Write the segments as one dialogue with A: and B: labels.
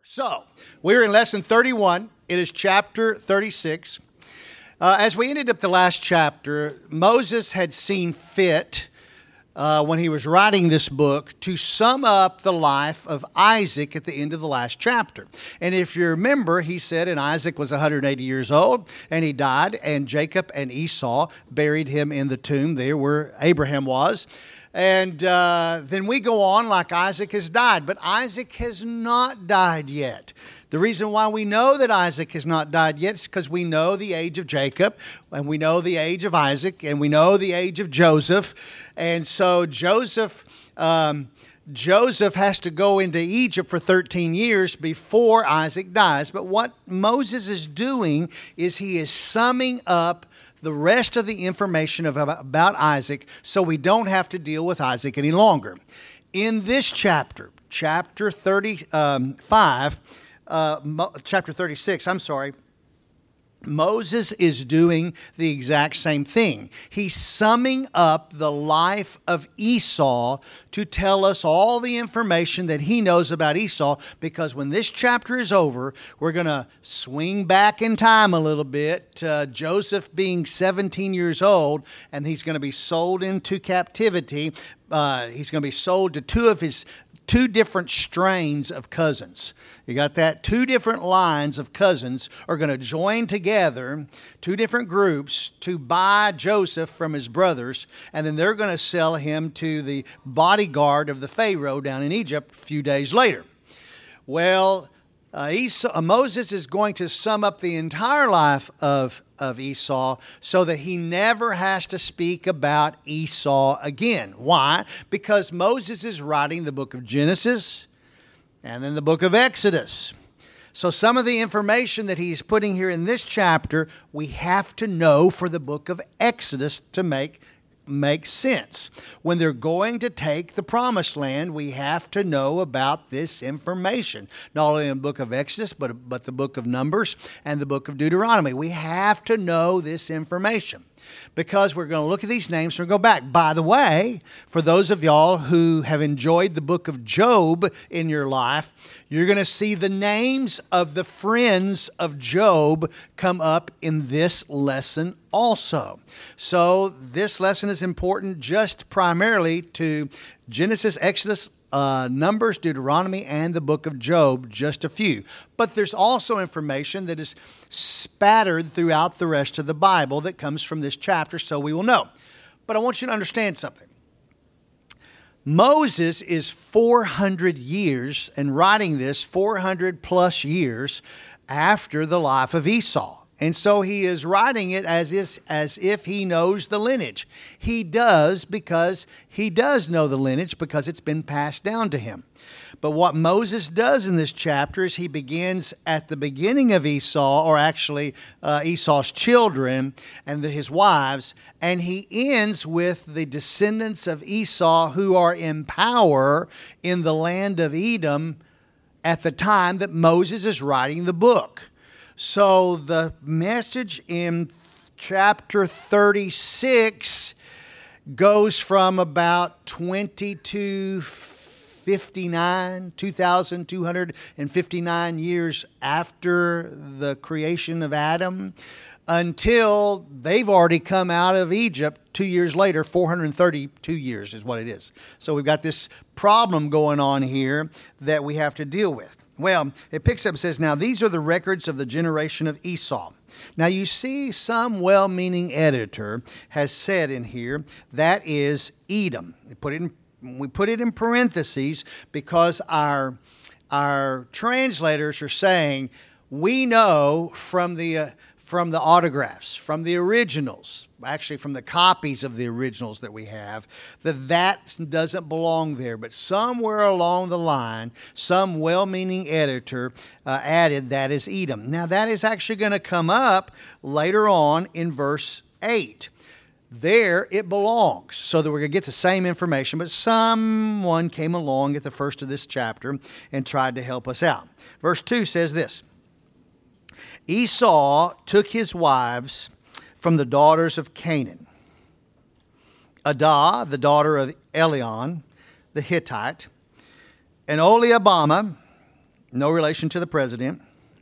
A: So, we're in lesson 31. It is chapter 36. As we ended up the last chapter, Moses had seen fit, when he was writing this book, to sum up the life of Isaac at the end of the last chapter. And if you remember, he said, and Isaac was 180 years old, and he died, and Jacob and Esau buried him in the tomb there where Abraham was. And then we go on like Isaac has died. But Isaac has not died yet. The reason why we know that Isaac has not died yet is because we know the age of Jacob, and we know the age of Isaac, and we know the age of Joseph. And so Joseph has to go into Egypt for 13 years before Isaac dies. But what Moses is doing is he is summing up the rest of the information about Isaac, so we don't have to deal with Isaac any longer. In this chapter, chapter 36, Moses is doing the exact same thing. He's summing up the life of Esau to tell us all the information that he knows about Esau, because when this chapter is over, we're going to swing back in time a little bit. Joseph being 17 years old, and he's going to be sold into captivity. He's going to be sold to two different strains of cousins. You got that? Two different lines of cousins are going to join together, two different groups, to buy Joseph from his brothers, and then they're going to sell him to the bodyguard of the Pharaoh down in Egypt a few days later. Well, Moses is going to sum up the entire life of Esau so that he never has to speak about Esau again. Why? Because Moses is writing the book of Genesis and then the book of Exodus. So some of the information that he's putting here in this chapter, we have to know for the book of Exodus to make sense. When they're going to take the promised land, we have to know about this information. Not only in the book of Exodus, but the book of Numbers and the book of Deuteronomy. We have to know this information, because we're going to look at these names and go back. By the way, for those of y'all who have enjoyed the book of Job in your life, you're going to see the names of the friends of Job come up in this lesson also. So this lesson is important just primarily to Genesis, Exodus, Numbers, Deuteronomy, and the book of Job, just a few. But there's also information that is spattered throughout the rest of the Bible that comes from this chapter, so we will know. But I want you to understand something. Moses is 400 years, and writing this 400 plus years after the life of Esau. And so he is writing it as if he knows the lineage. He does, because he does know the lineage, because it's been passed down to him. But what Moses does in this chapter is he begins at the beginning of Esau, or actually Esau's children and his wives, and he ends with the descendants of Esau who are in power in the land of Edom at the time that Moses is writing the book. So the message in chapter 36 goes from about 2,259 years after the creation of Adam, until they've already come out of Egypt 2 years later. 432 years is what it is. So we've got this problem going on here that we have to deal with. Well, it picks up and says, now these are the records of the generation of Esau. Now you see, some well-meaning editor has said in here, that is Edom. We put it in parentheses because our translators are saying, we know from the autographs, from the originals, actually from the copies of the originals that we have, that doesn't belong there. But somewhere along the line, some well-meaning editor added that is Edom. Now that is actually going to come up later on in verse 8. There it belongs, so that we're going to get the same information, but someone came along at the first of this chapter and tried to help us out. Verse 2 says this: Esau took his wives from the daughters of Canaan. Adah, the daughter of Elion, the Hittite, and Oliabama, no relation to the president,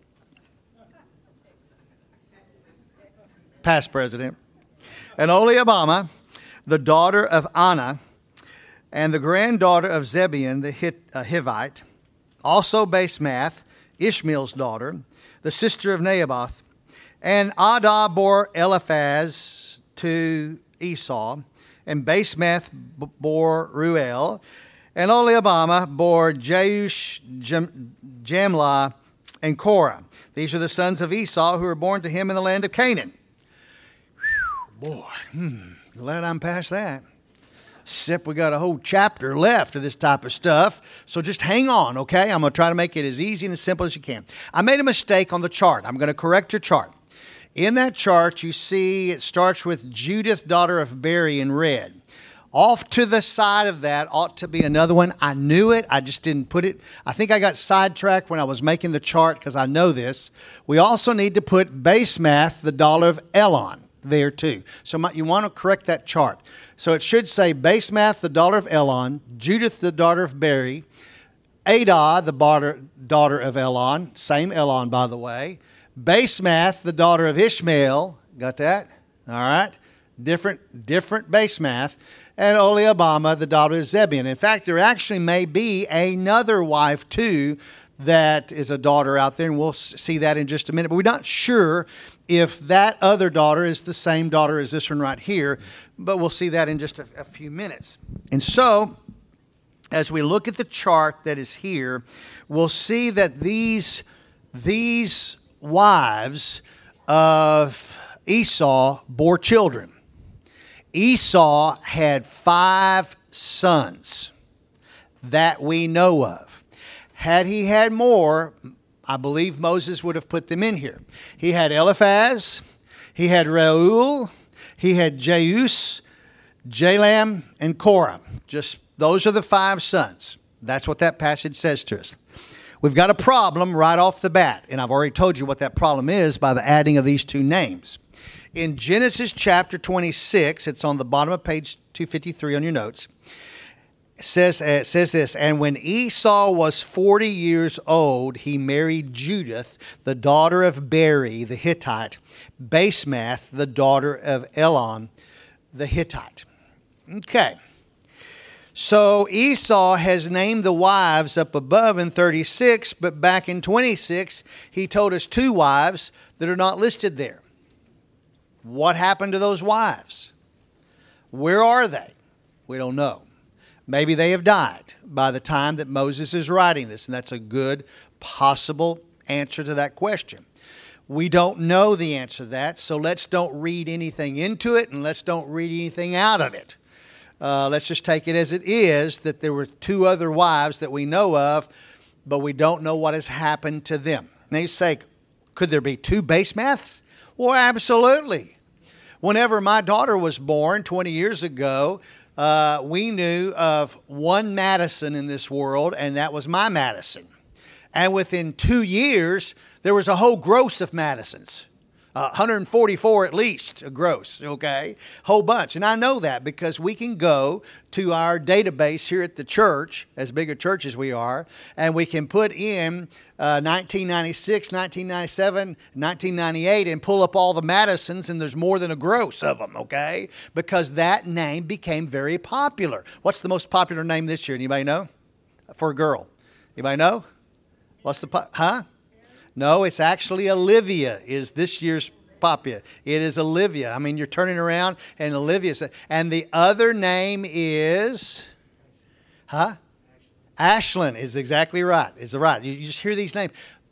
A: past president, and Oholibamah, the daughter of Anna, and the granddaughter of Zebeon the Hivite, also Basemath, Ishmael's daughter, the sister of Naboth, and Adah bore Eliphaz to Esau, and Basemath bore Ruel, and Oholibamah bore Jeush, Jamlah, and Korah. These are the sons of Esau who were born to him in the land of Canaan. Whew, boy, glad I'm past that. Except we got a whole chapter left of this type of stuff. So just hang on, okay? I'm going to try to make it as easy and as simple as you can. I made a mistake on the chart. I'm going to correct your chart. In that chart, you see it starts with Judith, daughter of Beri, in red. Off to the side of that ought to be another one. I knew it. I just didn't put it. I think I got sidetracked when I was making the chart because I know this. We also need to put Basemath, the daughter of Elon, there too. So you want to correct that chart. So it should say Basemath, the daughter of Elon, Judith, the daughter of Beri, Adah, the daughter of Elon, same Elon, by the way, Basemath, the daughter of Ishmael, got that? All right. Different Basemath, and Oholibamah, the daughter of Zebeon. In fact, there actually may be another wife too that is a daughter out there, and we'll see that in just a minute. But we're not sure if that other daughter is the same daughter as this one right here, but we'll see that in just a few minutes. And so, as we look at the chart that is here, we'll see that these wives of Esau bore children. Esau had 5 sons that we know of. Had he had more, I believe Moses would have put them in here. He had Eliphaz, he had Reuel, he had Jeus, Jalam, and Korah. Just those are the 5 sons. That's what that passage says to us. We've got a problem right off the bat, and I've already told you what that problem is by the adding of these 2 names. In Genesis chapter 26, it's on the bottom of page 253 on your notes, it says this, and when Esau was 40 years old, he married Judith, the daughter of Beri, the Hittite, Basemath, the daughter of Elon, the Hittite. Okay. So Esau has named the wives up above in 36, but back in 26, he told us 2 wives that are not listed there. What happened to those wives? Where are they? We don't know. Maybe they have died by the time that Moses is writing this, and that's a good possible answer to that question. We don't know the answer to that, so let's don't read anything into it, and let's don't read anything out of it. Let's just take it as it is, that there were 2 other wives that we know of, but we don't know what has happened to them. Now you say, could there be 2 Basemaths? Well, absolutely. Whenever my daughter was born 20 years ago, we knew of one Madison in this world, and that was my Madison. And within 2 years, there was a whole gross of Madisons. 144 at least, a gross, okay? Whole bunch. And I know that because we can go to our database here at the church, as big a church as we are, and we can put in 1996, 1997, 1998 and pull up all the Madisons, and there's more than a gross of them, okay? Because that name became very popular. What's the most popular name this year? Anybody know? For a girl. Anybody know? What's the, No, it's actually Olivia is this year's popular. It is Olivia. I mean, you're turning around and Olivia's. And the other name is, Ashlyn is exactly right. Is right. You just hear these names.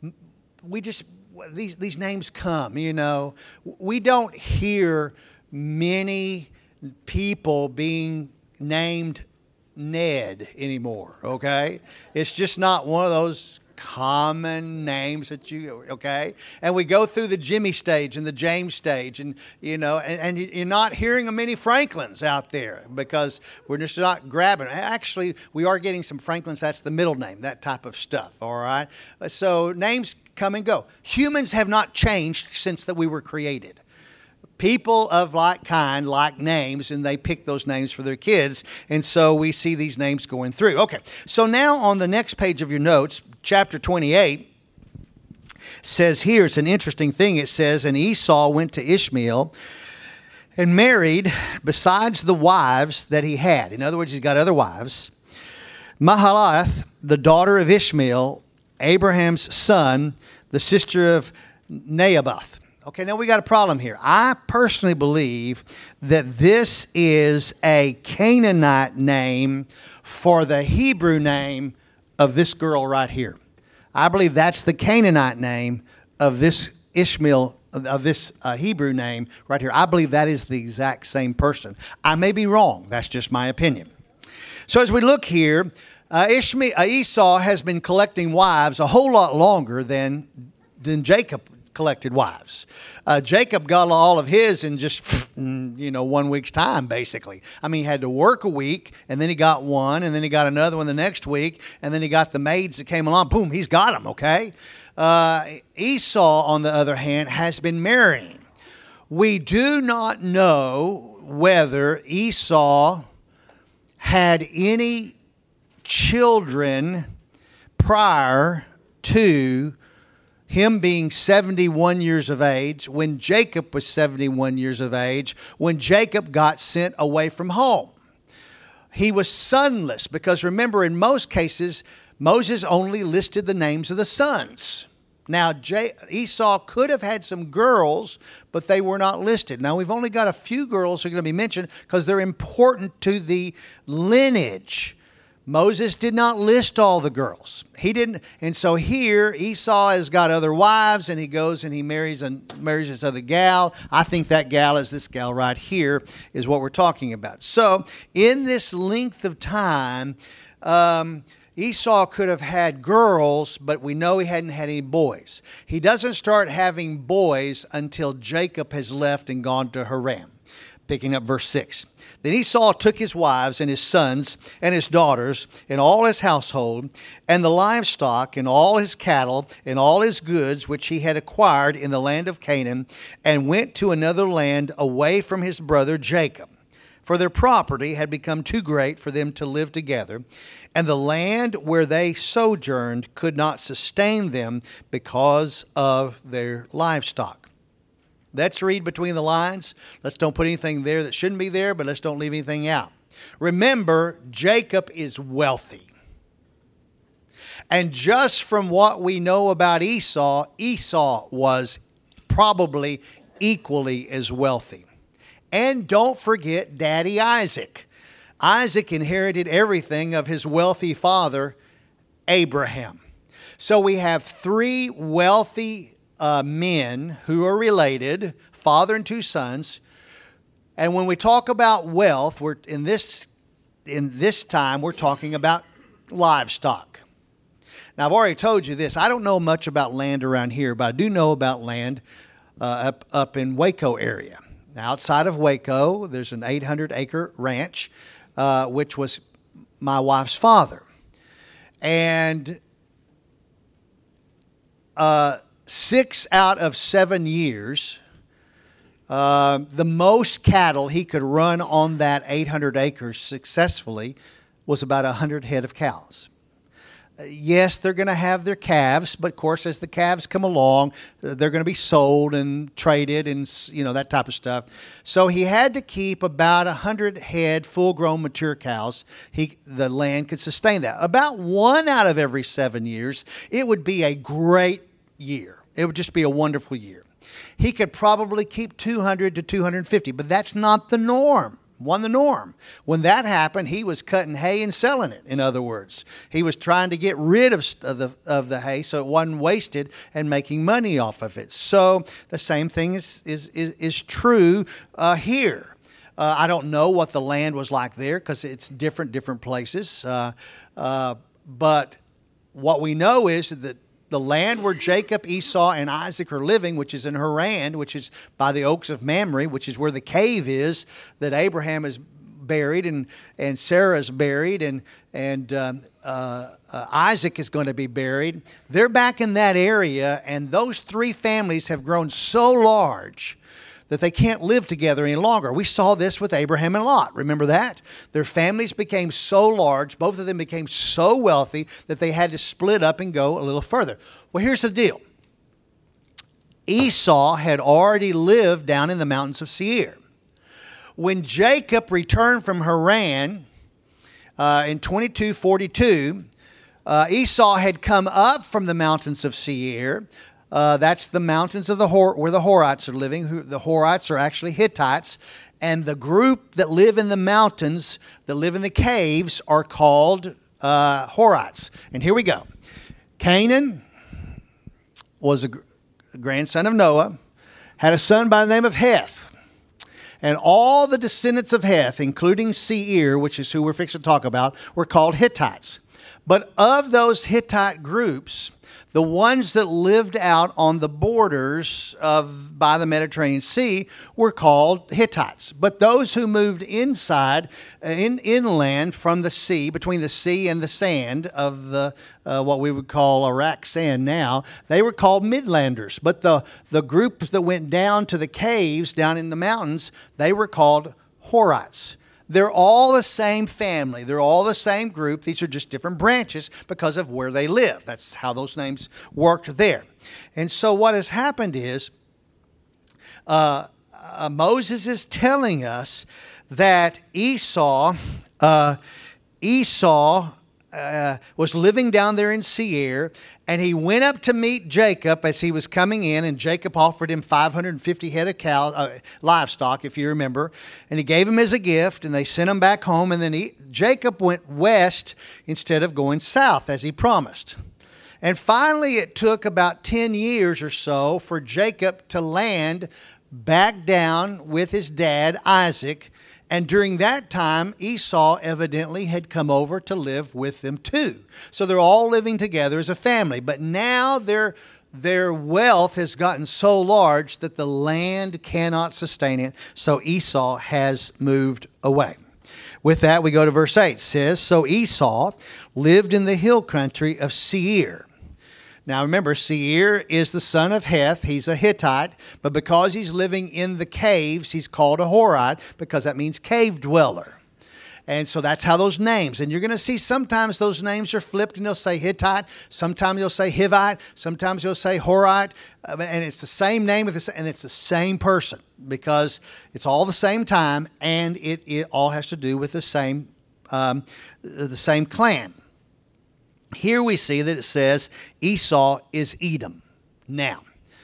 A: These names come, you know. We don't hear many people being named Ned anymore, okay? It's just not one of those common names that okay? And we go through the Jimmy stage and the James stage, and you know, and you're not hearing of many Franklins out there because we're just not grabbing. Actually, we are getting some Franklins. That's the middle name, that type of stuff, all right? So names come and go. Humans have not changed since that we were created. people of like kind like names, and they pick those names for their kids. And so we see these names going through. Okay, so now on the next page of your notes, chapter 28 says here, it's an interesting thing. It says, and Esau went to Ishmael and married, besides the wives that he had. In other words, he's got other wives. Mahalath, the daughter of Ishmael, Abraham's son, the sister of Naboth. Okay, now we got a problem here. I personally believe that this is a Canaanite name for the Hebrew name of this girl right here. I believe that's the Canaanite name of this Ishmael, of this Hebrew name right here. I believe that is the exact same person. I may be wrong. That's just my opinion. So as we look here, Esau has been collecting wives a whole lot longer than Jacob collected wives. Jacob got all of his in just 1 week's time, basically. I mean, he had to work a week, and then he got one, and then he got another one the next week, and then he got the maids that came along. Boom, he's got them, okay? Esau, on the other hand, has been marrying. We do not know whether Esau had any children prior to him being 71 years of age, when Jacob was 71 years of age, when Jacob got sent away from home. He was sonless because, remember, in most cases, Moses only listed the names of the sons. Now, Esau could have had some girls, but they were not listed. Now, we've only got a few girls who are going to be mentioned because they're important to the lineage. Moses did not list all the girls. He didn't. And so here, Esau has got other wives, and he goes and he marries this other gal. I think that gal is this gal right here, is what we're talking about. So in this length of time, Esau could have had girls, but we know he hadn't had any boys. He doesn't start having boys until Jacob has left and gone to Haran. Picking up verse 6. Then Esau took his wives and his sons and his daughters and all his household and the livestock and all his cattle and all his goods which he had acquired in the land of Canaan, and went to another land away from his brother Jacob. For their property had become too great for them to live together, and the land where they sojourned could not sustain them because of their livestock. Let's read between the lines. Let's don't put anything there that shouldn't be there, but let's don't leave anything out. Remember, Jacob is wealthy. And just from what we know about Esau, Esau was probably equally as wealthy. And don't forget Daddy Isaac. Isaac inherited everything of his wealthy father, Abraham. So we have three wealthy men who are related, father and two sons. And when we talk about wealth, we're in this time we're talking about livestock. Now, I've already told you this. I don't know much about land around here, but I do know about land up in Waco area. Now, outside of Waco, there's an 800-acre ranch, which was my wife's father. And 6 out of 7 years, the most cattle he could run on that 800 acres successfully was about 100 head of cows. Yes, they're going to have their calves, but of course, as the calves come along, they're going to be sold and traded and, that type of stuff. So he had to keep about 100 head full-grown mature cows. The land could sustain that. About 1 out of every 7 years, it would be a great year. It would just be a wonderful year. He could probably keep 200 to 250, but that's not the norm. The norm. When that happened, he was cutting hay and selling it, in other words. He was trying to get rid of the hay so it wasn't wasted and making money off of it. So the same thing is true here. I don't know what the land was like there because it's different places. But what we know is that the land where Jacob, Esau, and Isaac are living, which is in Haran, which is by the oaks of Mamre, which is where the cave is that Abraham is buried and Sarah is buried and Isaac is going to be buried. They're back in that area, and those three families have grown so large that they can't live together any longer. We saw this with Abraham and Lot. Remember that? Their families became so large, both of them became so wealthy that they had to split up and go a little further. Well, here's the deal. Esau had already lived down in the mountains of Seir. When Jacob returned from Haran in 2242, Esau had come up from the mountains of Seir. That's the mountains of where the Horites are living. The Horites are actually Hittites. And the group that live in the mountains, that live in the caves, are called Horites. And here we go. Canaan was a grandson of Noah, had a son by the name of Heth. And all the descendants of Heth, including Seir, which is who we're fixing to talk about, were called Hittites. But of those Hittite groups, the ones that lived out on the borders by the Mediterranean Sea were called Hittites. But those who moved inland from the sea, between the sea and the sand of the what we would call Iraq sand now, they were called Midlanders. But the group that went down to the caves, down in the mountains, they were called Horites. They're all the same family. They're all the same group. These are just different branches because of where they live. That's how those names worked there. And so what has happened is Moses is telling us that Esau was living down there in Seir, and he went up to meet Jacob as he was coming in, and Jacob offered him 550 head of livestock, if you remember, and he gave him as a gift, and they sent him back home, and then Jacob went west instead of going south as he promised. And finally, it took about 10 years or so for Jacob to land back down with his dad, Isaac. And during that time, Esau evidently had come over to live with them too. So they're all living together as a family. But now their wealth has gotten so large that the land cannot sustain it. So Esau has moved away. With that, we go to verse 8. It says, so Esau lived in the hill country of Seir. Now remember, Seir is the son of Heth. He's a Hittite. But because he's living in the caves, he's called a Horite because that means cave dweller. And so that's how those names. And you're going to see sometimes those names are flipped and they'll say Hittite. Sometimes you'll say Hivite. Sometimes you'll say Horite. And it's the same name and it's the same person because it's all the same time and it all has to do with the same clan. Here we see that it says Esau is Edom. Now,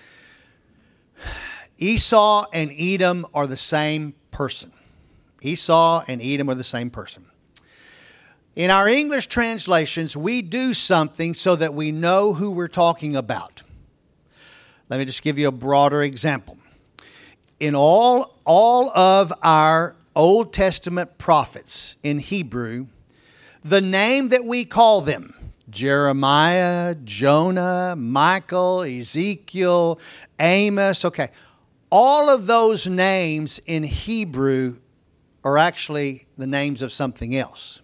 A: Esau and Edom are the same person. Esau and Edom are the same person. In our English translations, we do something so that we know who we're talking about. Let me just give you a broader example. In all of our Old Testament prophets in Hebrew, the name that we call them, Jeremiah, Jonah, Michael, Ezekiel, Amos. Okay, all of those names in Hebrew are actually the names of something else.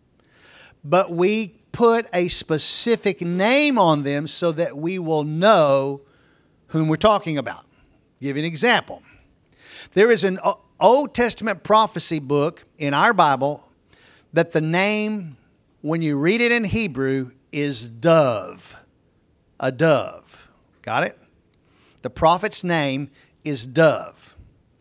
A: But we put a specific name on them so that we will know whom we're talking about. I'll give you an example. There is an Old Testament prophecy book in our Bible that the name, when you read it in Hebrew, is dove. A dove. Got it? The prophet's name is dove.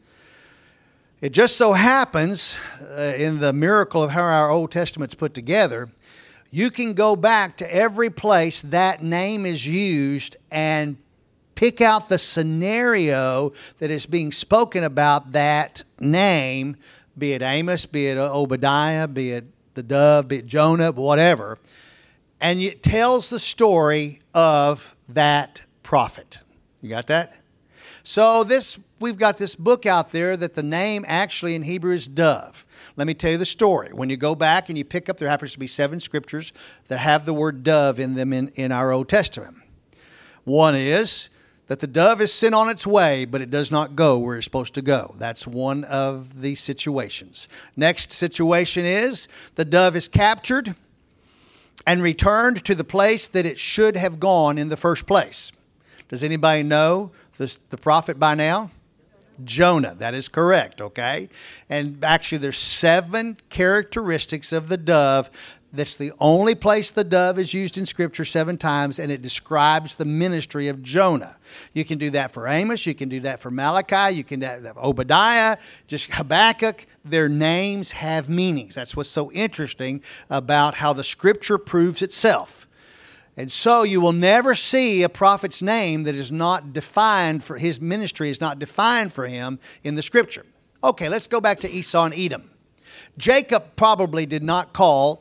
A: It just so happens, in the miracle of how our Old Testament's put together, you can go back to every place that name is used and pick out the scenario that is being spoken about that name, be it Amos, be it Obadiah, be it the dove, be it Jonah, whatever. And it tells the story of that prophet. You got that? So we've got this book out there that the name actually in Hebrew is dove. Let me tell you the story. When you go back and you pick up, there happens to be 7 scriptures that have the word dove in them in our Old Testament. One is that the dove is sent on its way, but it does not go where it's supposed to go. That's one of the situations. Next situation is the dove is captured and returned to the place that it should have gone in the first place. Does anybody know the prophet by now? Jonah. That is correct, okay? And actually, there's 7 characteristics of the dove. That's the only place the dove is used in Scripture 7 times, and it describes the ministry of Jonah. You can do that for Amos. You can do that for Malachi. You can do that for Obadiah, just Habakkuk. Their names have meanings. That's what's so interesting about how the Scripture proves itself. And so you will never see a prophet's name that is not defined for his ministry, is not defined for him in the Scripture. Okay, let's go back to Esau and Edom. Jacob probably did not call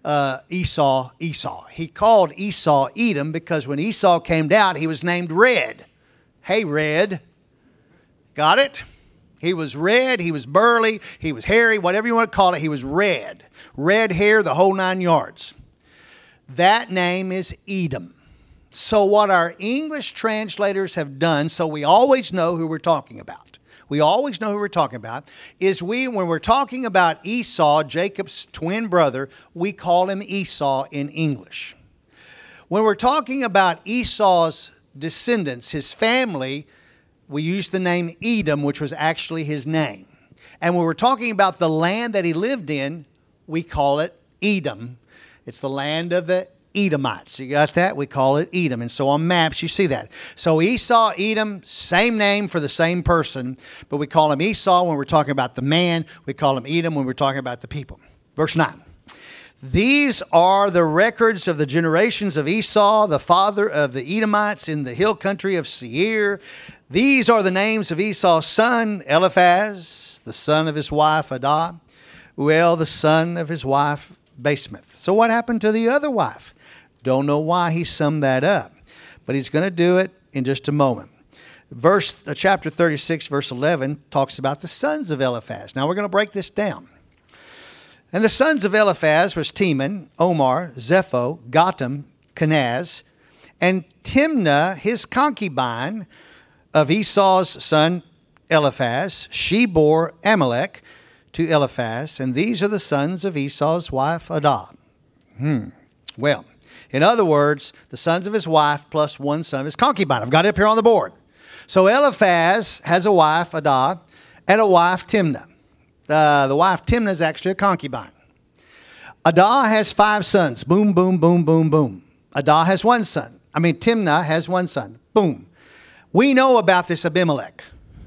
A: Esau. He called Esau Edom because when Esau came down, he was named Red. Hey, Red. Got it? He was red, he was burly, he was hairy, whatever you want to call it, he was red. Red hair, the whole 9 yards. That name is Edom. So what our English translators have done, so we always know who we're talking about. We always know who we're talking about, is when we're talking about Esau, Jacob's twin brother, we call him Esau in English. When we're talking about Esau's descendants, his family, we use the name Edom, which was actually his name. And when we're talking about the land that he lived in, we call it Edom. It's the land of the Edomites. You got that? We call it Edom. And so on maps, you see that. So Esau, Edom, same name for the same person, but we call him Esau when we're talking about the man. We call him Edom when we're talking about the people. Verse 9. These are the records of the generations of Esau, the father of the Edomites in the hill country of Seir. These are the names of Esau's son, Eliphaz, the son of his wife, Adah, Uel, the son of his wife, Basemath. So what happened to the other wife? Don't know why he summed that up, but he's going to do it in just a moment. Chapter 36, verse 11, talks about the sons of Eliphaz. Now we're going to break this down. And the sons of Eliphaz was Teman, Omar, Zepho, Gatam, Kenaz, and Timnah, his concubine of Esau's son Eliphaz. She bore Amalek to Eliphaz, and these are the sons of Esau's wife Adah. Well, in other words, the sons of his wife plus one son of his concubine. I've got it up here on the board. So Eliphaz has a wife, Adah, and a wife, Timnah. The wife, Timnah, is actually a concubine. Adah has 5 sons. Boom, boom, boom, boom, boom. Adah has one son. Timnah has one son. Boom. We know about this Abimelech.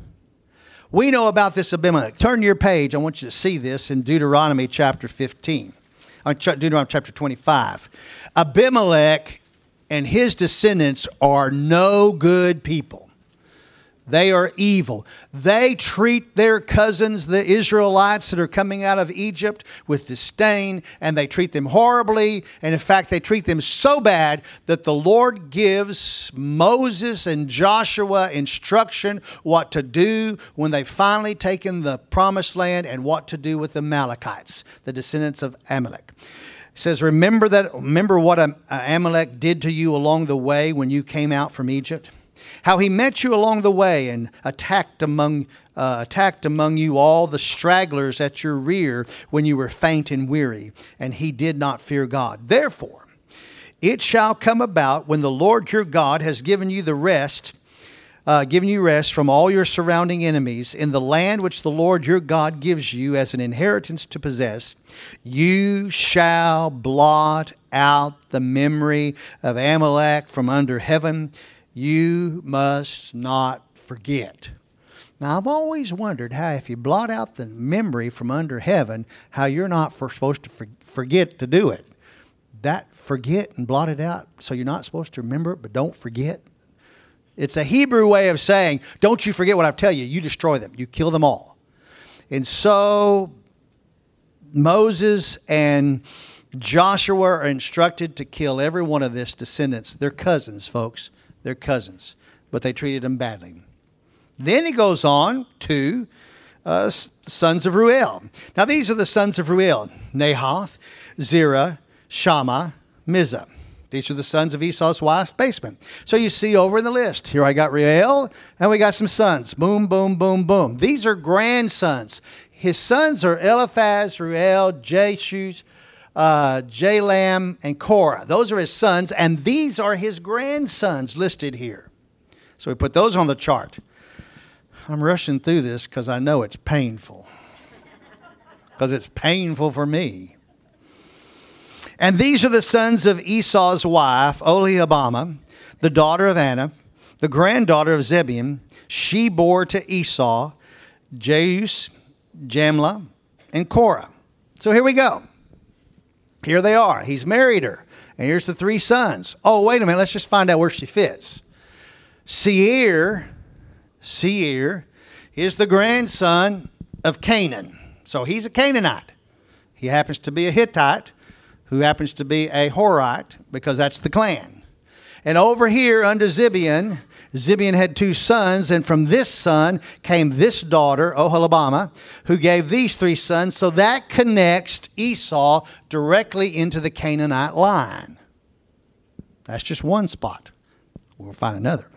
A: Turn your page. I want you to see this in Deuteronomy chapter 15. Deuteronomy chapter 25. Abimelech and his descendants are no good people. They are evil. They treat their cousins, the Israelites that are coming out of Egypt, with disdain, and they treat them horribly. And in fact, they treat them so bad that the Lord gives Moses and Joshua instruction what to do when they've finally taken the promised land and what to do with the Amalekites, the descendants of Amalek. It says, remember what Amalek did to you along the way when you came out from Egypt? How he met you along the way and attacked among you all the stragglers at your rear when you were faint and weary, and he did not fear God. Therefore, it shall come about when the Lord your God has given you rest from all your surrounding enemies in the land which the Lord your God gives you as an inheritance to possess, you shall blot out the memory of Amalek from under heaven. You must not forget. Now, I've always wondered how if you blot out the memory from under heaven, how you're not supposed to forget to do it. That forget and blot it out so you're not supposed to remember it, but don't forget. It's a Hebrew way of saying, don't you forget what I tell you. You destroy them. You kill them all. And so Moses and Joshua are instructed to kill every one of this descendants. They're cousins, folks. They're cousins, but they treated them badly. Then he goes on to sons of Ruel. Now these are the sons of Ruel: Nahath, Zerah, Shammah, Mizah. These are the sons of Esau's wife, Basemath. So you see over in the list, here I got Ruel, and we got some sons. Boom, boom, boom, boom. These are grandsons. His sons are Eliphaz, Ruel, Jeshus, Jalam, and Korah. Those are his sons, and these are his grandsons listed here. So we put those on the chart. I'm rushing through this because I know it's painful. Because it's painful for me. And these are the sons of Esau's wife, Oholibamah, the daughter of Anah, the granddaughter of Zibeon. She bore to Esau Jeus, Jamlah, and Korah. So here we go. Here they are. He's married her. And here's the three sons. Oh, wait a minute. Let's just find out where she fits. Seir is the grandson of Canaan. So he's a Canaanite. He happens to be a Hittite who happens to be a Horite because that's the clan. And over here under Zibeon had two sons, and from this son came this daughter, Oholibamah, who gave these three sons. So that connects Esau directly into the Canaanite line. That's just one spot. We'll find another.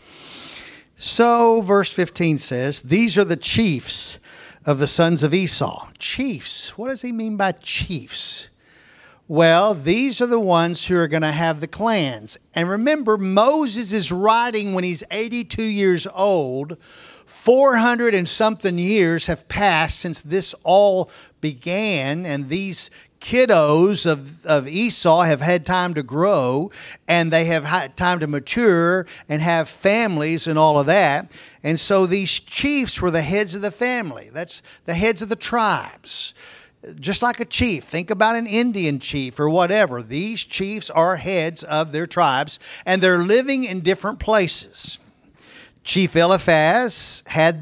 A: So verse 15 says, these are the chiefs of the sons of Esau. Chiefs. What does he mean by chiefs? Well, these are the ones who are going to have the clans. And remember, Moses is writing when he's 82 years old. 400 and something years have passed since this all began, and these kiddos of Esau have had time to grow, and they have had time to mature and have families and all of that. And so these chiefs were the heads of the family. That's the heads of the tribes. Just like a chief. Think about an Indian chief or whatever. These chiefs are heads of their tribes, and they're living in different places. Chief Eliphaz had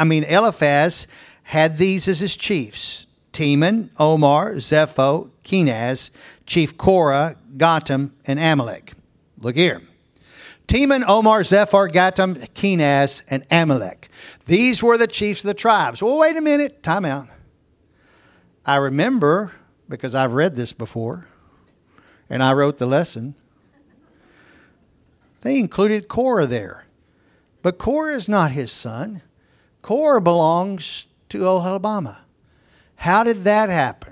A: these as his chiefs: Teman, Omar, Zepho, Kenaz, Chief Korah, Gatam, and Amalek. Look here. Teman, Omar, Zepho, Gatam, Kenaz, and Amalek. These were the chiefs of the tribes. Well, wait a minute. Time out. I remember, because I've read this before, and I wrote the lesson, they included Korah there. But Korah is not his son. Korah belongs to Oholibamah. How did that happen?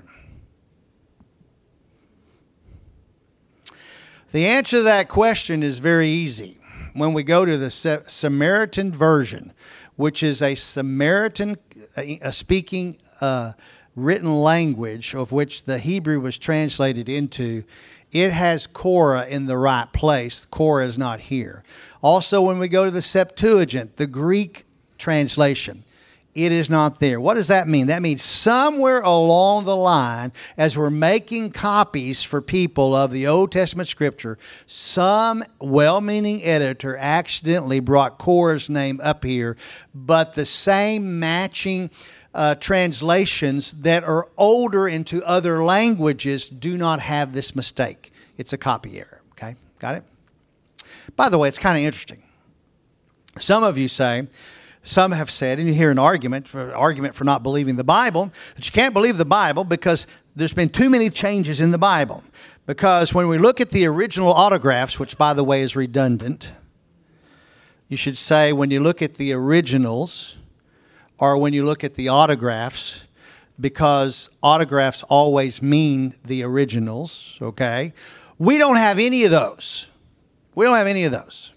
A: The answer to that question is very easy. When we go to the Samaritan version, which is a Samaritan speaking written language of which the Hebrew was translated into, it has Korah in the right place. Korah is not here. Also, when we go to the Septuagint, the Greek translation, it is not there. What does that mean? That means somewhere along the line, as we're making copies for people of the Old Testament Scripture, some well-meaning editor accidentally brought Korah's name up here, but the same matching translations that are older into other languages do not have this mistake. It's a copy error. Okay, got it? By the way, it's kind of interesting. Some of you say, some have said, and you hear an argument for not believing the Bible, that you can't believe the Bible because there's been too many changes in the Bible. Because when we look at the original autographs, which by the way is redundant, you should say when you look at the originals, or when you look at the autographs, because autographs always mean the originals, okay? We don't have any of those. We don't have any of those.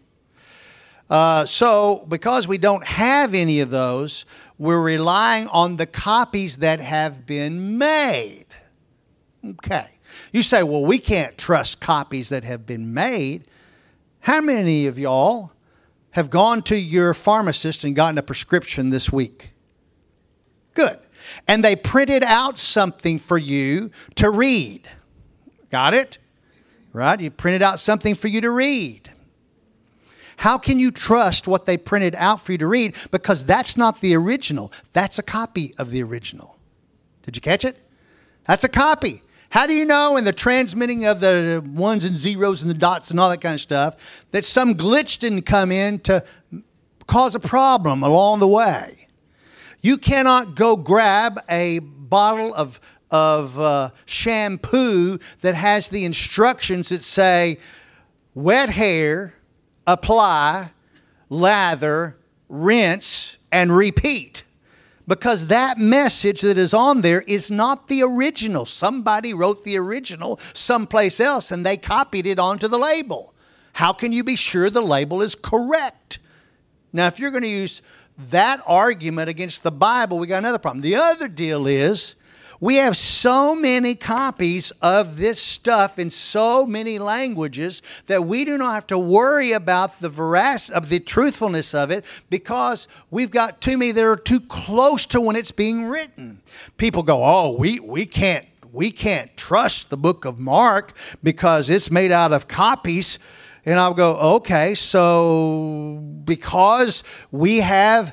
A: So because we don't have any of those, we're relying on the copies that have been made. Okay. You say, well, we can't trust copies that have been made. How many of y'all have gone to your pharmacist and gotten a prescription this week? Good. And they printed out something for you to read. Got it? Right? You printed out something for you to read. How can you trust what they printed out for you to read? Because that's not the original. That's a copy of the original. Did you catch it? That's a copy. How do you know in the transmitting of the ones and zeros and the dots and all that kind of stuff that some glitch didn't come in to cause a problem along the way? You cannot go grab a bottle of shampoo that has the instructions that say wet hair, apply, lather, rinse, and repeat. Because that message that is on there is not the original. Somebody wrote the original someplace else and they copied it onto the label. How can you be sure the label is correct? Now, if you're going to use that argument against the Bible, we got another problem. The other deal is we have so many copies of this stuff in so many languages that we do not have to worry about the veracity of the truthfulness of it, because we've got too many that are too close to when it's being written. People go, oh, we can't trust the book of Mark because it's made out of copies. And I'll go, okay, so because we have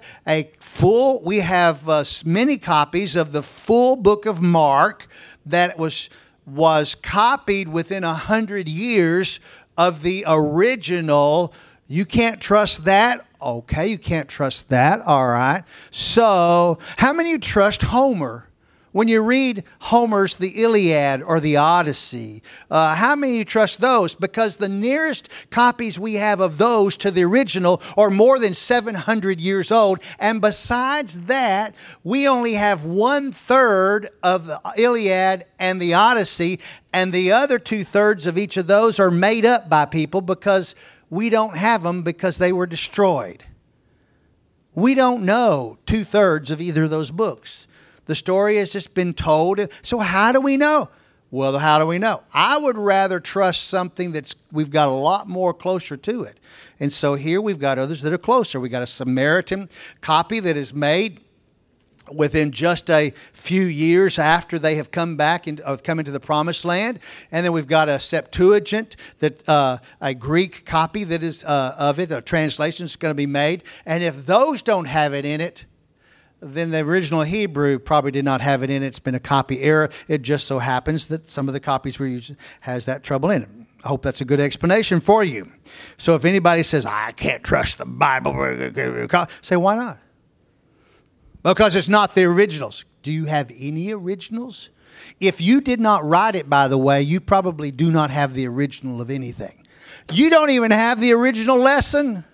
A: many copies of the full book of Mark that was copied within 100 years of the original, you can't trust that? Okay, you can't trust that, all right. So how many of you trust Homer? When you read Homer's The Iliad or the Odyssey, how many of you trust those? Because the nearest copies we have of those to the original are more than 700 years old. And besides that, we only have 1/3 of the Iliad and the Odyssey, and the other 2/3 of each of those are made up by people because we don't have them because they were destroyed. We don't know 2/3 of either of those books. The story has just been told. So how do we know? Well, how do we know? I would rather trust something we've got a lot more closer to it. And so here we've got others that are closer. We've got a Samaritan copy that is made within just a few years after they have come into the Promised Land. And then we've got a Septuagint, a Greek copy that is of it, a translation is going to be made. And if those don't have it in it, then the original Hebrew probably did not have it in it. It's been a copy error. It just so happens that some of the copies we're using has that trouble in it. I hope that's a good explanation for you. So if anybody says, I can't trust the Bible, say, why not? Because it's not the originals. Do you have any originals? If you did not write it, by the way, you probably do not have the original of anything. You don't even have the original lesson.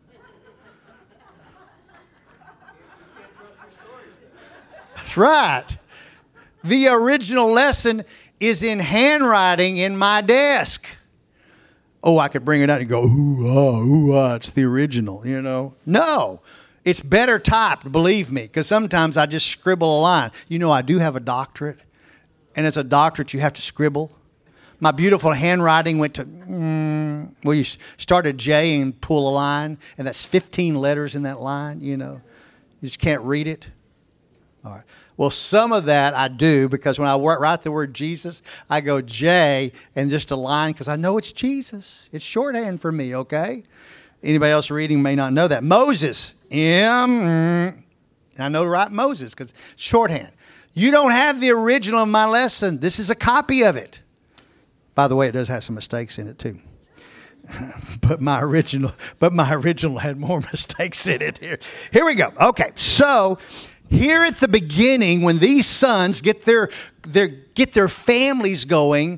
A: That's right. The original lesson is in handwriting in my desk. Oh, I could bring it out and go, ooh, it's the original, you know. No, it's better typed, believe me, because sometimes I just scribble a line. You know, I do have a doctorate, and as a doctorate, you have to scribble. My beautiful handwriting went to, you start a J and pull a line, and that's 15 letters in that line, you know. You just can't read it. All right. Well, some of that I do because when I write the word Jesus, I go J and just a line because I know it's Jesus. It's shorthand for me, okay? Anybody else reading may not know that. Moses, I know to write Moses because it's shorthand. You don't have the original of my lesson. This is a copy of it. By the way, it does have some mistakes in it too. But my original had more mistakes in it. Here we go. Okay, so here at the beginning, when these sons get their families going,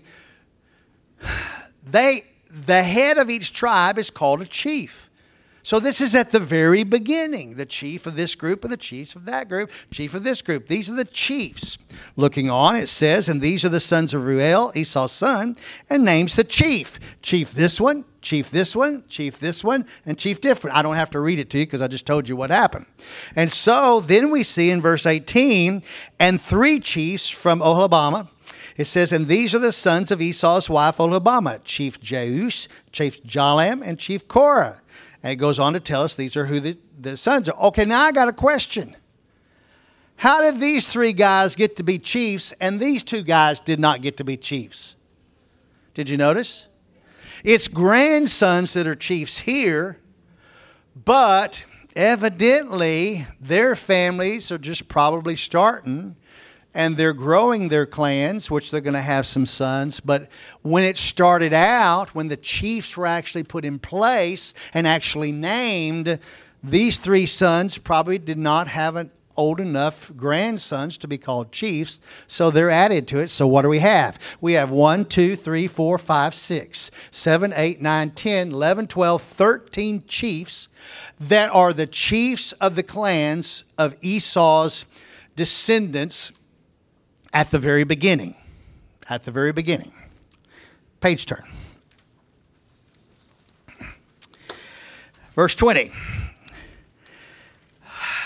A: the head of each tribe is called a chief. So this is at the very beginning. The chief of this group and the chiefs of that group, chief of this group. These are the chiefs. Looking on, it says, and these are the sons of Reuel, Esau's son, and names the chief. Chief this one, chief this one, chief this one, and chief different. I don't have to read it to you because I just told you what happened. And so then we see in verse 18, and 3 chiefs from Oholibamah. It says, and these are the sons of Esau's wife Oholibamah, Chief Jeush, Chief Jalam, and Chief Korah. And it goes on to tell us these are who the sons are. Okay, now I got a question. How did these 3 guys get to be chiefs and these 2 guys did not get to be chiefs? Did you notice? It's grandsons that are chiefs here, but evidently their families are just probably starting and they're growing their clans, which they're going to have some sons. But when it started out, when the chiefs were actually put in place and actually named, these 3 sons probably did not have old enough grandsons to be called chiefs, so they're added to it. So what do we have? We have 1, 2, 3, 4, 5, 6, 7, 8, 9, 10, 11, 12, 13 chiefs that are the chiefs of the clans of Esau's descendants at the very beginning. At the very beginning. Page turn. Verse 20.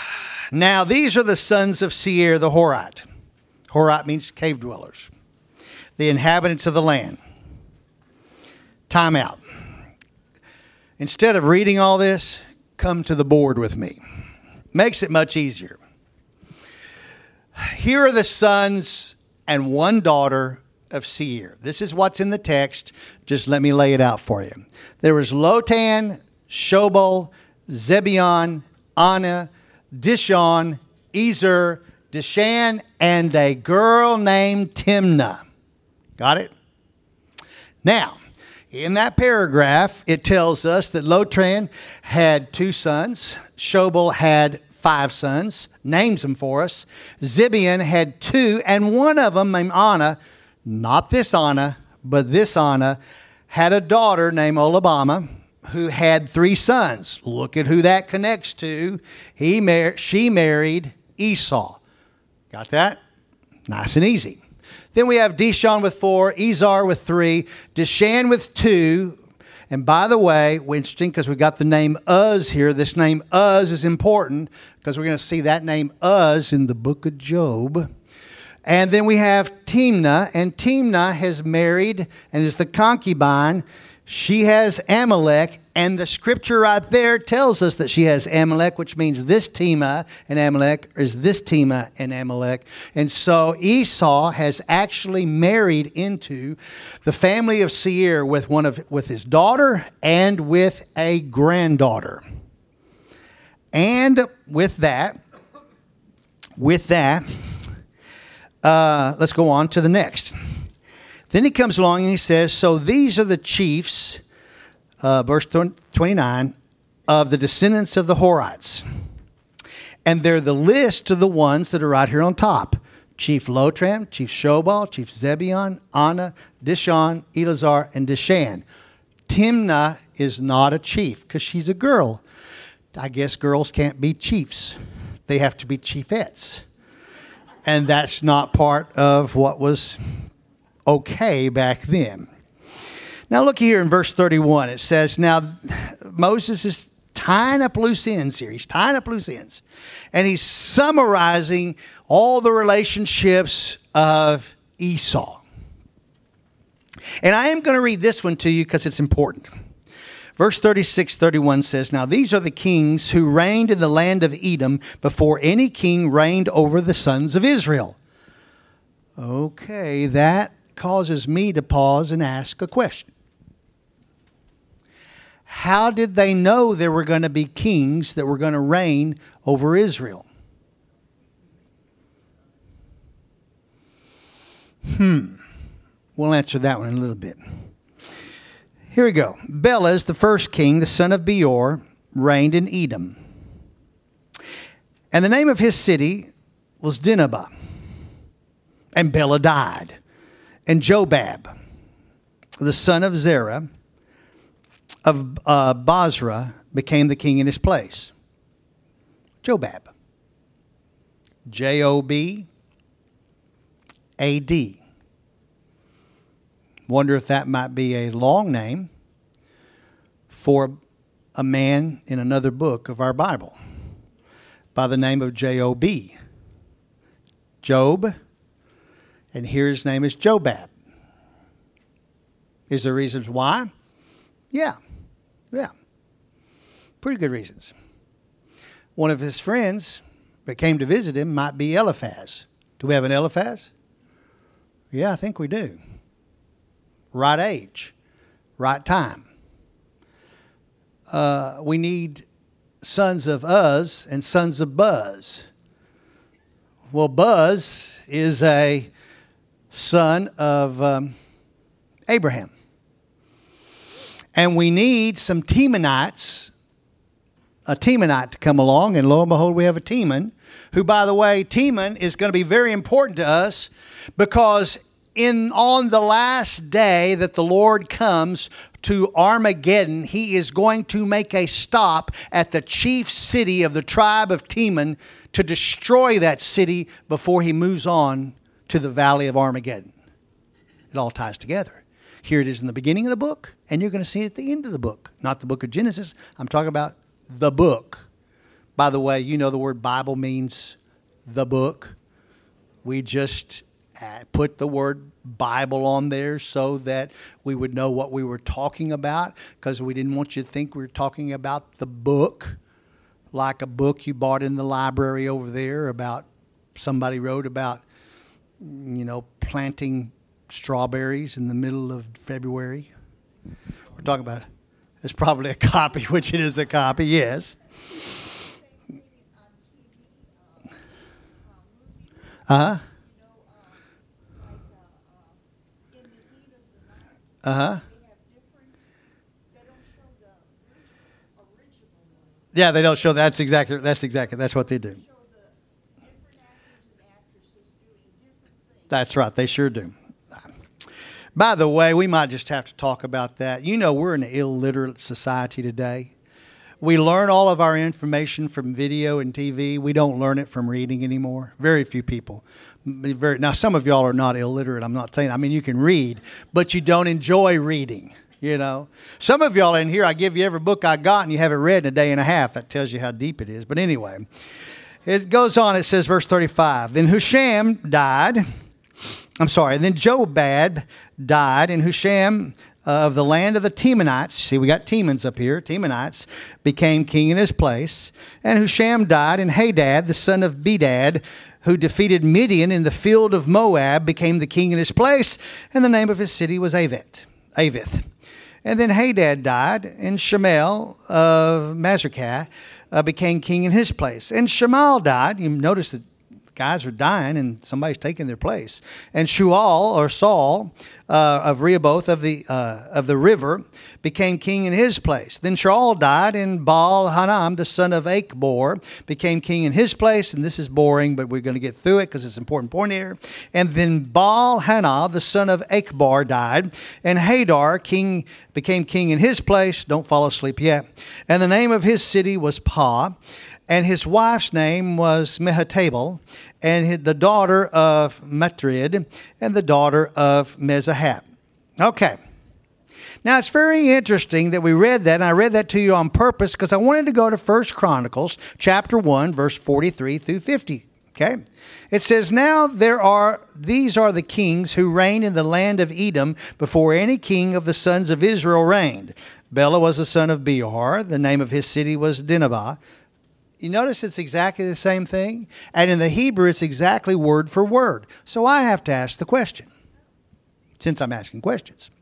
A: Now these are the sons of Seir the Horite. Horite means cave dwellers. The inhabitants of the land. Time out. Instead of reading all this, come to the board with me. Makes it much easier. Here are the sons and one daughter of Seir. This is what's in the text. Just let me lay it out for you. There was Lotan, Shobal, Zebion, Anna, Dishon, Ezer, Dishan, and a girl named Timnah. Got it? Now, in that paragraph, it tells us that Lotan had 2 sons. Shobal had 5 sons. Names them for us. Zebion had 2, and one of them, named Anna, not this Anna, but this Anna, had a daughter named Olabama, who had 3 sons. Look at who that connects to. She married Esau. Got that? Nice and easy. Then we have Dishon with 4, Ezer with 3, Dishan with 2. And by the way, interesting because we got the name Uz here. This name Uz is important because we're going to see that name Uz in the book of Job. And then we have Timnah, and Timnah has married and is the concubine. She has Amalek, and the scripture right there tells us that she has Amalek, which means this Timnah and Amalek is this Timnah and Amalek. And so Esau has actually married into the family of Seir with his daughter and with a granddaughter. And with that, let's go on to the next. Then he comes along and he says, so these are the chiefs, verse 29, of the descendants of the Horites. And they're the list of the ones that are right here on top. Chief Lotram, Chief Shobal, Chief Zebion, Anna, Dishon, Elazar, and Dishan. Timnah is not a chief because she's a girl. I guess girls can't be chiefs. They have to be chiefettes. And that's not part of what was okay back then. Now look here in verse 31. It says, now Moses is tying up loose ends here. He's tying up loose ends. And he's summarizing all the relationships of Esau. And I am going to read this one to you because it's important. Verse 36-31 says, now these are the kings who reigned in the land of Edom before any king reigned over the sons of Israel. Okay, that causes me to pause and ask a question. How did they know there were going to be kings that were going to reign over Israel? We'll answer that one in a little bit. Here we go. Belaz, the first king, the son of Beor, reigned in Edom. And the name of his city was Dinhabah. And Bela died. And Jobab, the son of Zerah, of Basra, became the king in his place. Jobab. Jobad. Wonder if that might be a long name for a man in another book of our Bible by the name of Job. Job, and here his name is Jobab. Is there reasons why? Yeah. Pretty good reasons. One of his friends that came to visit him might be Eliphaz. Do we have an Eliphaz? Yeah, I think we do. Right age, right time. We need sons of Uz and sons of Buz. Well, Buz is a son of Abraham. And we need some Temanites, a Temanite to come along, and lo and behold, we have a Teman, who, by the way, Teman is going to be very important to us because on the last day that the Lord comes to Armageddon, he is going to make a stop at the chief city of the tribe of Teman to destroy that city before he moves on to the valley of Armageddon. It all ties together. Here it is in the beginning of the book, and you're going to see it at the end of the book. Not the book of Genesis. I'm talking about the book. By the way, you know the word Bible means the book. We just put the word Bible on there so that we would know what we were talking about, because we didn't want you to think we were talking about the book, like a book you bought in the library over there about somebody wrote about, planting strawberries in the middle of February. We're talking about, it's probably a copy, which it is a copy, yes. Uh-huh. Uh-huh. Yeah, they don't show. That's what they do. That's right. They sure do. By the way, we might just have to talk about that. We're an illiterate society today. We learn all of our information from video and TV. We don't learn it from reading anymore. Very few people. Now, some of y'all are not illiterate. I'm not saying. You can read, but you don't enjoy reading. Some of y'all in here, I give you every book I got, and you haven't read in a day and a half. That tells you how deep it is. But anyway, it goes on. It says, verse 35. Then Jobab died, and Husham of the land of the Temanites. See, we got Temans up here. Temanites became king in his place. And Husham died, and Hadad, the son of Bedad, who defeated Midian in the field of Moab, became the king in his place. And the name of his city was Avith. And then Hadad died, and Shemal of Mazrekah became king in his place. And Shemal died. You notice that guys are dying and somebody's taking their place. And Shual, or Saul, of Rehoboth of the river, became king in his place. Then Shaul died, and Baal-Hanam, the son of Achbor, became king in his place. And this is boring, but we're going to get through it because it's an important point here. And then Baal-Hanam, the son of Achbor, died, and Hadar became king in his place. Don't fall asleep yet. And the name of his city was Pa. And his wife's name was Mehetabel, and the daughter of Matred, and the daughter of Mezahab. Okay. Now, it's very interesting that we read that, and I read that to you on purpose because I wanted to go to 1 Chronicles chapter 1, verse 43 through 50. Okay? It says, Now these are the kings who reigned in the land of Edom before any king of the sons of Israel reigned. Bela was the son of Beor. The name of his city was Dinhabah. You notice it's exactly the same thing? And in the Hebrew, it's exactly word for word. So I have to ask the question, since I'm asking questions.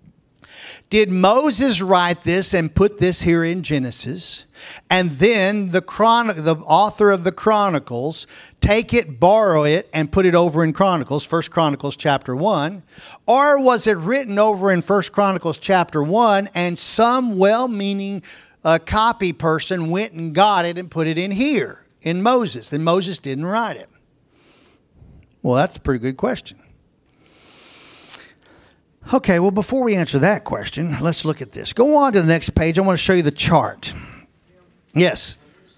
A: Did Moses write this and put this here in Genesis, and then the author of the Chronicles take it, borrow it, and put it over in Chronicles, 1 Chronicles chapter 1? Or was it written over in 1 Chronicles chapter 1, and some well-meaning copy person went and got it and put it in here, in Moses? Then Moses didn't write it. Well, that's a pretty good question. Okay, well, before we answer that question, let's look at this. Go on to the next page. I want to show you the chart. Yes.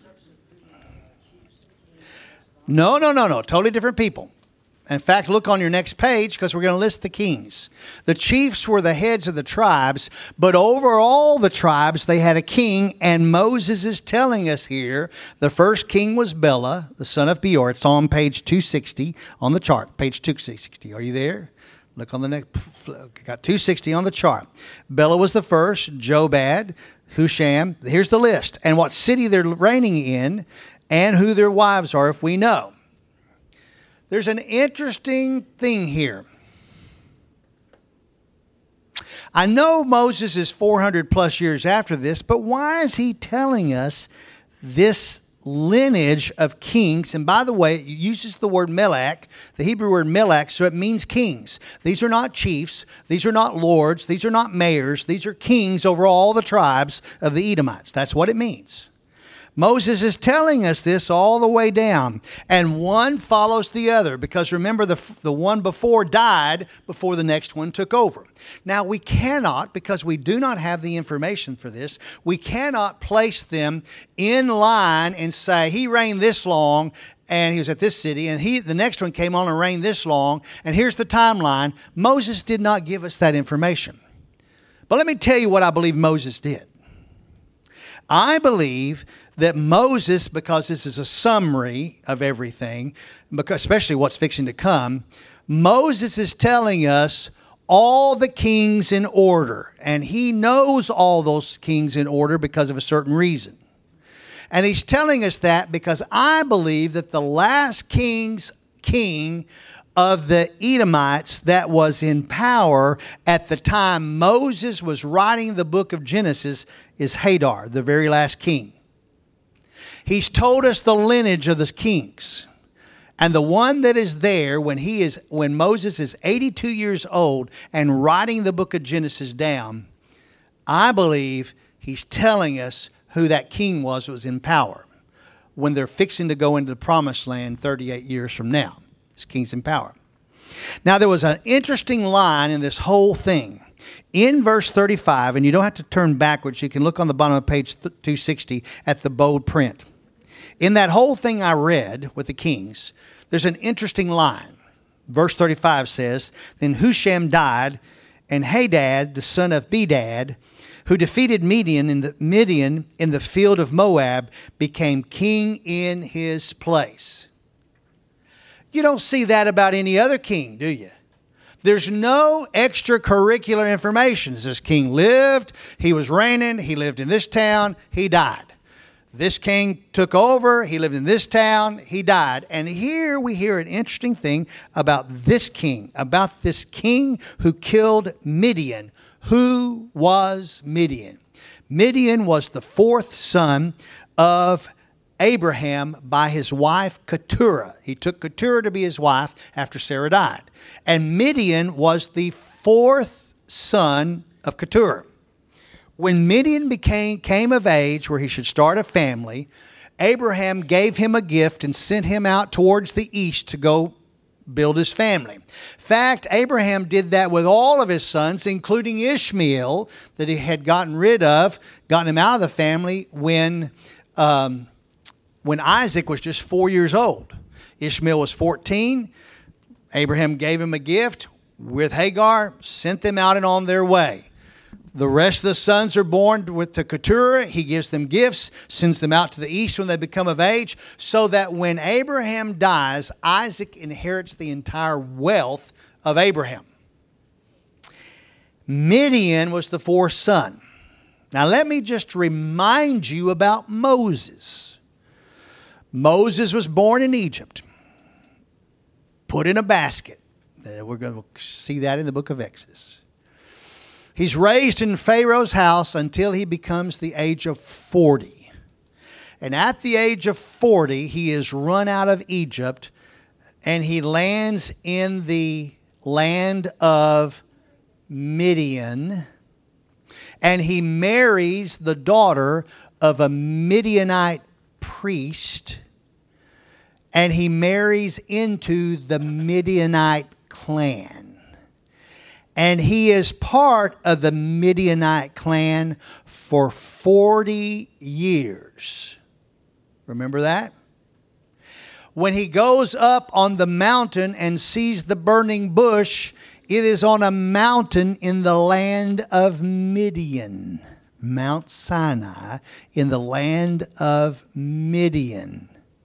A: No. Totally different people. In fact, look on your next page because we're going to list the kings. The chiefs were the heads of the tribes, but over all the tribes they had a king, and Moses is telling us here the first king was Bela, the son of Beor. It's on page 260 on the chart, page 260. Are you there? Look on the next, got 260 on the chart. Bela was the first, Jobab, Husham. Here's the list, and what city they're reigning in, and who their wives are, if we know. There's an interesting thing here. I know Moses is 400 plus years after this, but why is he telling us this lineage of kings? And by the way, it uses the word melech, the Hebrew word melech, so it means kings. These are not chiefs. These are not lords. These are not mayors. These are kings over all the tribes of the Edomites. That's what it means. Moses is telling us this all the way down. And one follows the other. Because remember, the one before died before the next one took over. Now, we cannot, because we do not have the information for this, we cannot place them in line and say, he reigned this long, and he was at this city, and the next one came on and reigned this long, and here's the timeline. Moses did not give us that information. But let me tell you what I believe Moses did. I believe that Moses, because this is a summary of everything, because especially what's fixing to come, Moses is telling us all the kings in order. And he knows all those kings in order because of a certain reason. And he's telling us that because I believe that the last king of the Edomites that was in power at the time Moses was writing the book of Genesis is Hadar, the very last king. He's told us the lineage of the kings. And the one that is there when Moses is 82 years old and writing the book of Genesis down, I believe he's telling us who that king was in power when they're fixing to go into the promised land 38 years from now. This king's in power. Now, there was an interesting line in this whole thing. In verse 35, and you don't have to turn backwards, you can look on the bottom of page 260 at the bold print. In that whole thing I read with the kings, there's an interesting line. Verse 35 says, Then Husham died, and Hadad, the son of Bedad, who defeated Midian in the field of Moab, became king in his place. You don't see that about any other king, do you? There's no extracurricular information. This king lived, he was reigning, he lived in this town, he died. This king took over, he lived in this town, he died. And here we hear an interesting thing about this king who killed Midian. Who was Midian? Midian was the fourth son of Abraham by his wife Keturah. He took Keturah to be his wife after Sarah died. And Midian was the fourth son of Keturah. When Midian came of age where he should start a family, Abraham gave him a gift and sent him out towards the east to go build his family. In fact, Abraham did that with all of his sons, including Ishmael, that he had gotten him out of the family when Isaac was just 4 years old. Ishmael was 14. Abraham gave him a gift with Hagar, sent them out and on their way. The rest of the sons are born to Keturah. He gives them gifts, sends them out to the east when they become of age, so that when Abraham dies, Isaac inherits the entire wealth of Abraham. Midian was the fourth son. Now let me just remind you about Moses. Moses was born in Egypt, put in a basket. We're going to see that in the book of Exodus. He's raised in Pharaoh's house until he becomes the age of 40. And at the age of 40, he is run out of Egypt and he lands in the land of Midian. And he marries the daughter of a Midianite priest. And he marries into the Midianite clan. And he is part of the Midianite clan for 40 years. Remember that? When he goes up on the mountain and sees the burning bush, it is on a mountain in the land of Midian. Mount Sinai in the land of Midian.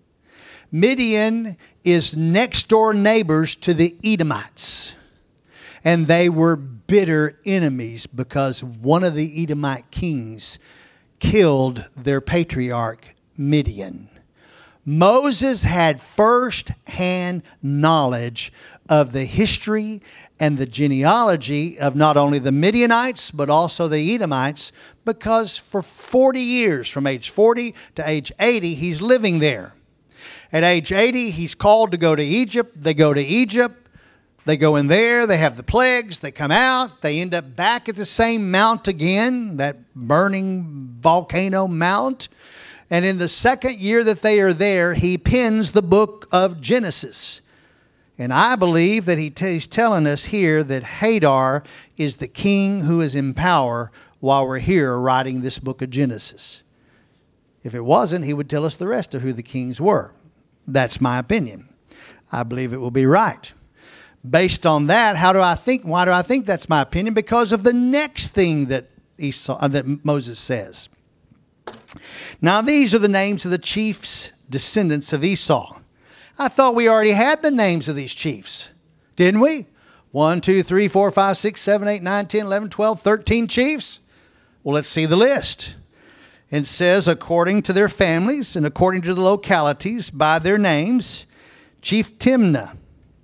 A: Midian is next door neighbors to the Edomites. And they were bitter enemies because one of the Edomite kings killed their patriarch, Midian. Moses had first-hand knowledge of the history and the genealogy of not only the Midianites, but also the Edomites, because for 40 years, from age 40 to age 80, he's living there. At age 80, he's called to go to Egypt. They go to Egypt. They go in there, they have the plagues, they come out, they end up back at the same mount again, that burning volcano mount. And in the second year that they are there, he pens the book of Genesis. And I believe that he's telling us here that Hadar is the king who is in power while we're here writing this book of Genesis. If it wasn't, he would tell us the rest of who the kings were. That's my opinion. I believe it will be right. Based on that, why do I think that's my opinion? Because of the next thing that Moses says. Now these are the names of the chiefs, descendants of Esau. I thought we already had the names of these chiefs, didn't we? 1, 2, 3, 4, 5, 6, 7, 8, 9, 10, 11, 12, 13 chiefs. Well, let's see the list. It says, according to their families and according to the localities, by their names, Chief Timnah,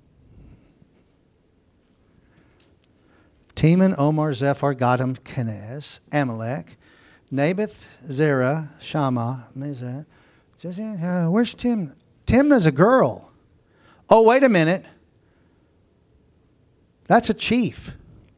A: Teman, Omar, Zephyr, Gatam, Kenaz, Amalek, Naboth, Zerah, Shammah, Mizah. Where's Timnah? Timnah's a girl. Oh, wait a minute. That's a chief.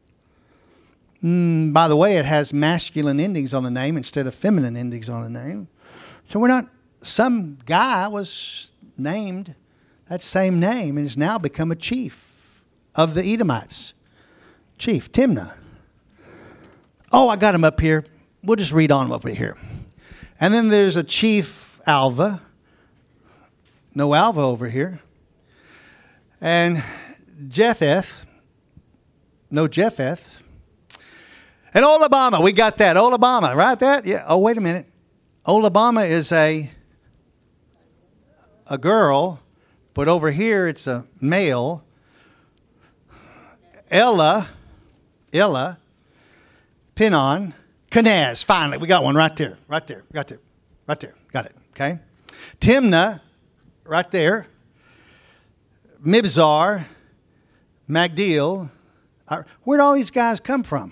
A: By the way, it has masculine endings on the name instead of feminine endings on the name. So we're not, some guy was named that same name and has now become a chief of the Edomites. Chief, Timnah. Oh, I got him up here. We'll just read on up here. And then there's a chief, Alva. No Alva over here. And Jetheth. No Jephthah. And Olabama, we got that. Olabama, right? That? Yeah. Oh, wait a minute. Olabama is a girl, but over here it's a male. Ella, Pinon, Kenaz. Finally, we got one right there. Got it. Okay. Timnah, right there. Mibzar, Magdiel. Where'd all these guys come from?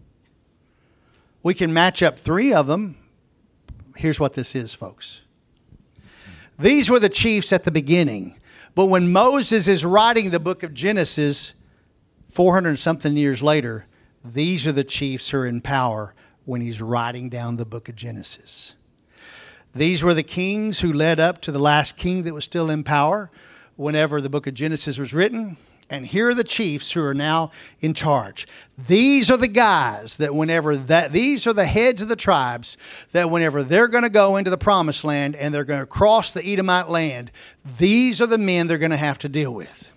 A: We can match up 3 of them. Here's what this is, folks. These were the chiefs at the beginning. But when Moses is writing the book of Genesis, 400-something years later, these are the chiefs who are in power when he's writing down the book of Genesis. These were the kings who led up to the last king that was still in power whenever the book of Genesis was written. And here are the chiefs who are now in charge. These are the guys that these are the heads of the tribes that whenever they're going to go into the promised land and they're going to cross the Edomite land, these are the men they're going to have to deal with.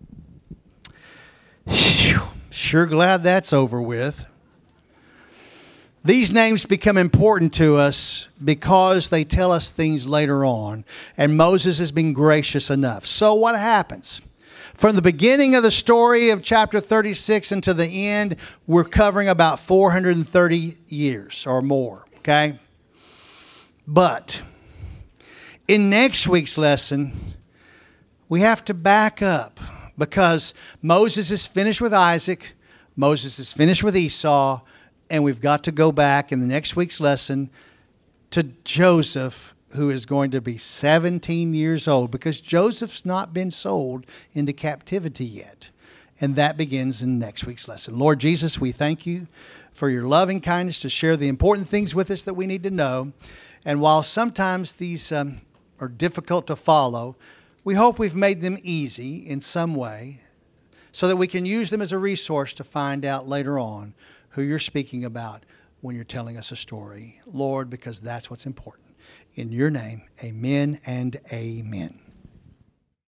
A: Whew, sure glad that's over with. These names become important to us because they tell us things later on. And Moses has been gracious enough. So what happens? From the beginning of the story of chapter 36 until the end, we're covering about 430 years or more, okay? But in next week's lesson, we have to back up because Moses is finished with Isaac, Moses is finished with Esau, and we've got to go back in the next week's lesson to Joseph, who is going to be 17 years old because Joseph's not been sold into captivity yet. And that begins in next week's lesson. Lord Jesus, we thank you for your loving kindness to share the important things with us that we need to know. And while sometimes these are difficult to follow, we hope we've made them easy in some way so that we can use them as a resource to find out later on who you're speaking about when you're telling us a story. Lord, because that's what's important. In your name, amen and amen.